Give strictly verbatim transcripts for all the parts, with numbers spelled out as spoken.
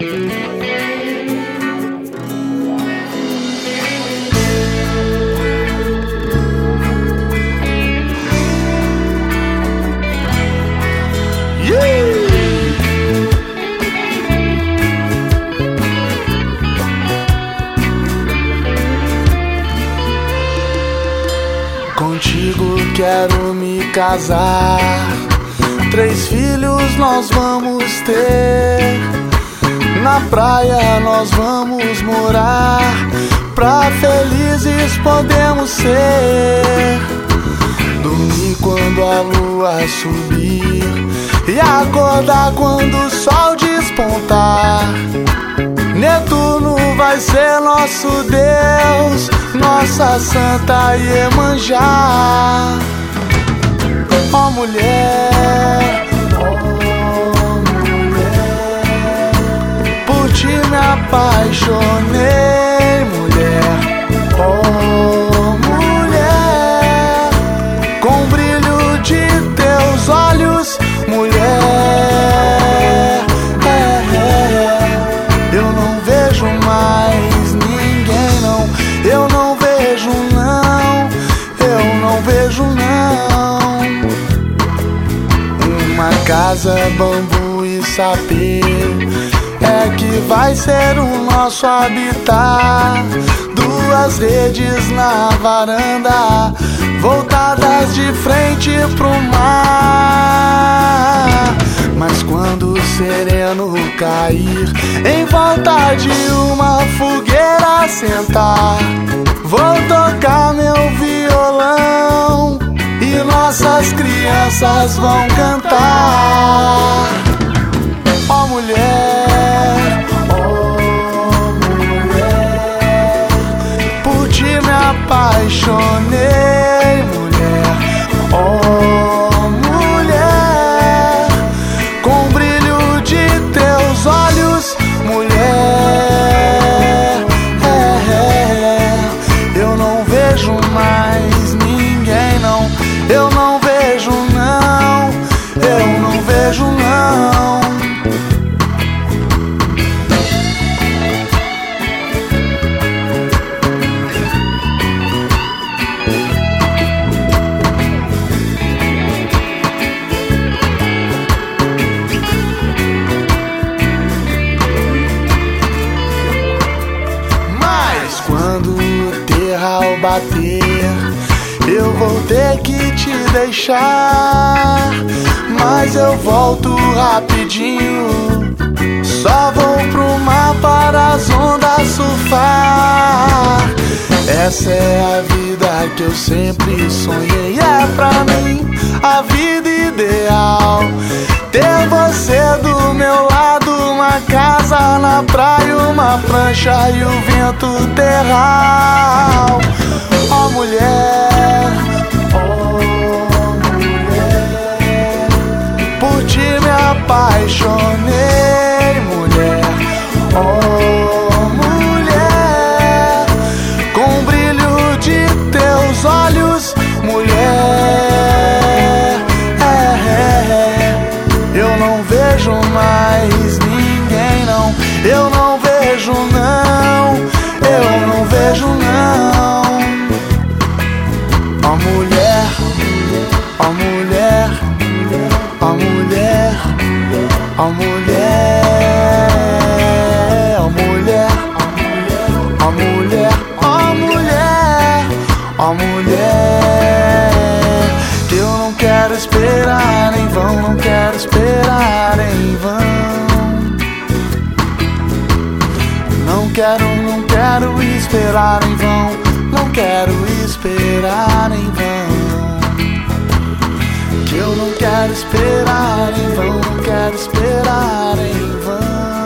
Contigo quero me casar, três filhos nós vamos ter, na praia nós vamos morar, pra felizes podemos ser. Dormir quando a lua subir e acordar quando o sol despontar. Netuno vai ser nosso Deus, nossa Santa Iemanjá. Ó oh, mulher, oh mulher, por ti me apaixonei, mulher. Oh mulher, com o brilho de teus olhos, mulher. Eu não vejo mais ninguém, não. Eu não vejo, não. Eu não vejo, não. Uma casa, bambu e sapê é que vai ser o nosso habitat. Duas redes na varanda, voltadas de frente pro mar. Mas quando o sereno cair, em volta de uma fogueira sentar, vou tocar meu violão e nossas crianças vão cantar. Ó oh, mulher, oh mulher, por ti me apaixonei, mulher. Oh olhos, mulher. É, é, eu não vejo mais ninguém, não. Eu não vejo, não. Eu não vejo, não. Ao bater, eu vou ter que te deixar, mas eu volto rapidinho. Só vou pro mar para as ondas surfar. Essa é a vida que eu sempre sonhei. É pra mim a vida ideal, ter você do meu lado, uma casa na praia, uma prancha e o vento terral. Ó oh, mulher, oh mulher, por ti me apaixonei, mulher. Oh mulher, com o brilho de teus olhos, mulher. É, é, eu não vejo mais ninguém, não. Eu não vejo, não. Eu não vejo, não. Ó mulher, ó mulher, ó mulher, ó mulher, ó mulher, ó mulher, ó mulher, ó mulher. Que eu não quero esperar em vão, não quero esperar em vão. Não quero, não quero esperar em vão. Não quero esperar em vão. Que eu não quero esperar em vão. Não quero esperar em vão.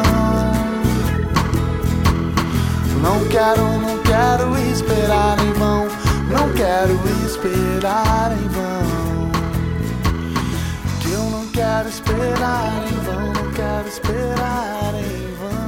Não quero, não quero esperar em vão. Não quero esperar em vão. Que eu não quero esperar em vão. Não quero esperar em vão.